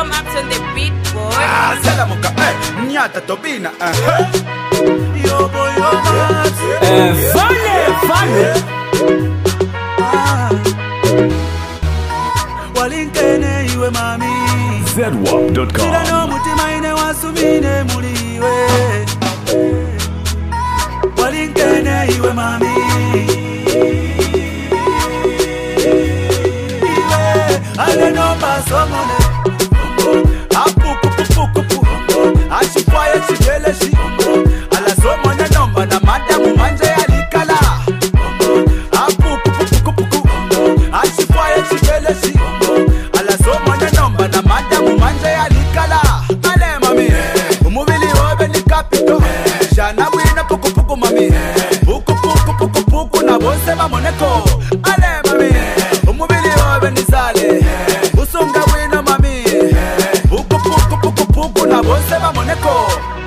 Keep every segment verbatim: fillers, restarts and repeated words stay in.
Yo Max on the beat, boy. Ah, Salamuka, eh, Nyata Tobina, eh. Yo boy, yo Max. Eh, vale, vale. Ah. Walinkene iwe mami. zedwap dot com. Chila no mutima ine wasumine muliwe. Walinkene iwe mami. Iwe, ale no paso mone. Apuku puku puku. Ashifaya chibele shi. Ala somo na nomba na madamu manje alikala. Apuku puku puku. Ashifaya chibele shi. Ala somo na nomba na madamu manje alikala. Ale mami, umubili obe ni kapito. Shana wina puku puku mami. Puku puku puku puku na bose mamoneko. Ale mami, umubili obe ni sale. Usunga wina mami. Puku puku puku puku na bose mamoneko.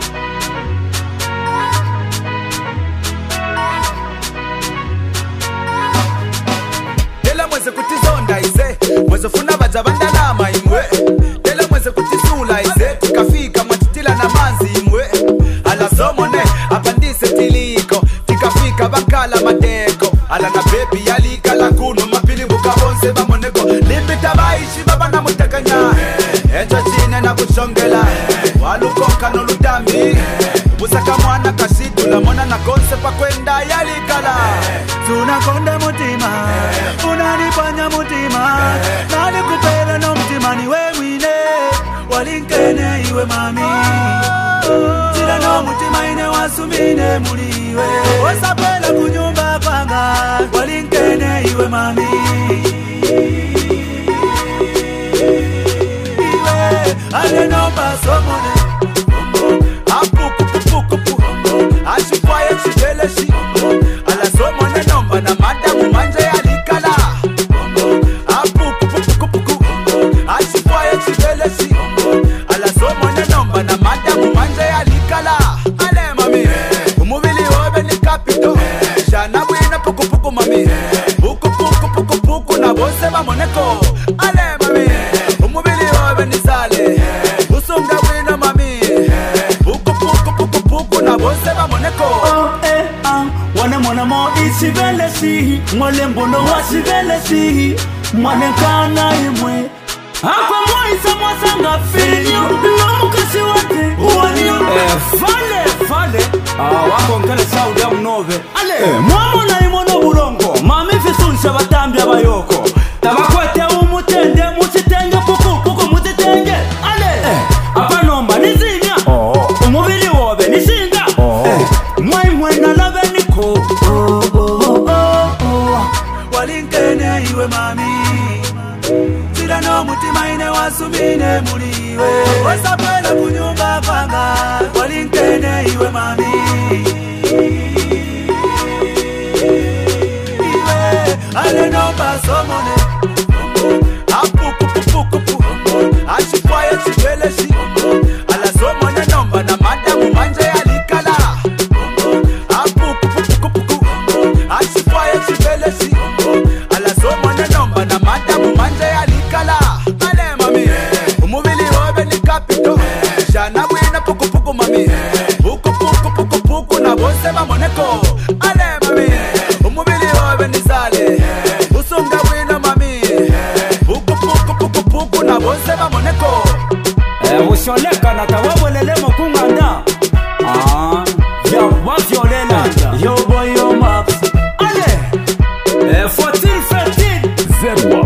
Tela mweze kutizonda ize. Mweze funa baja bandalama imwe. Tela mweze kutisula ize. Tikafika matitila na manzi imwe. Ala somone apandise tiliko. Tikafika bakala mateko. Ala na baby yalikala kuno mapili mukabonse bamoneko. Limpita baishi baba na mutakanya. Echo chine na kushongela. Walukoka no lutami. Busaka mwana kasitula mwana na konse pa kwenda yalikala. Tunakonda mutima. Unanipanya mutima. Nani kupela no mutima ni we mwine. Walinkene iwe mami. Chila no mutima ine wasumine muliwe. Osapela kunyumba kwanga. Walinkene iwe mami. Iwe ale no paso mone. Apuku puku puku. Ashifaya chibele shi. Ala somo na nomba na madamu manje alikala. Apuku puku puku. Ashifaya chibele shi. Ala somo na nomba na madamu manje alikala. Ale mami, umubili obe ni kapito. Shana wina puku puku mami. Puku puku puku puku na bose mamoneko. Ale mami, umubili obe ni sale. Usunga wina mami. Puku puku puku puku na bose mamoneko. Oh, eh, ah. Wane mwana mo isi vele sihi. Mwale mbono wasi vele sihi. Mwane kana imwe. Akwa moisa mwasanga finyo. Nomukasi wate uwanyo. Eh, vale, vale. Ah, wako nkele saudi ya mnove. Ale, eh, mwamona imono bulongo. Mami fisunse batambi abayoko. Tabakwete umutende, musitenge puku, puku musitenge. Ale, eh, apa nomba nizinya. Oh. Umubili wobe nisinga. Oh. Eh, mwai mwena labe niko. Oh, oh, oh, oh, oh. Walinkene iwe mami. Chila no mutima ine wasumine muliwe. Osapela kunyumba kwanga. Walinkene iwe mami. Iwe ale no paso mone. Apuku puku puku. Ashifaya chibele shi. Ala somo na nomba na madamu manje alikala. Apuku puku puku. Ashifaya chibele shi. Ala somo na nomba na madamu manje alikala. Ale mami, umubili obe ni kapito. Shana wina puku puku mami. Puku puku puku puku na bose mamoneko. Ale mami, umubili obe ni sale. Usunga wina mami. Puku puku puku puku na bose mamoneko. Eh, ushoneka na tawabwelele mokunganda. Ah, ya wavyolela. Yo boy, yo Max. Ale, eh, fourteen, fifteen. zedwap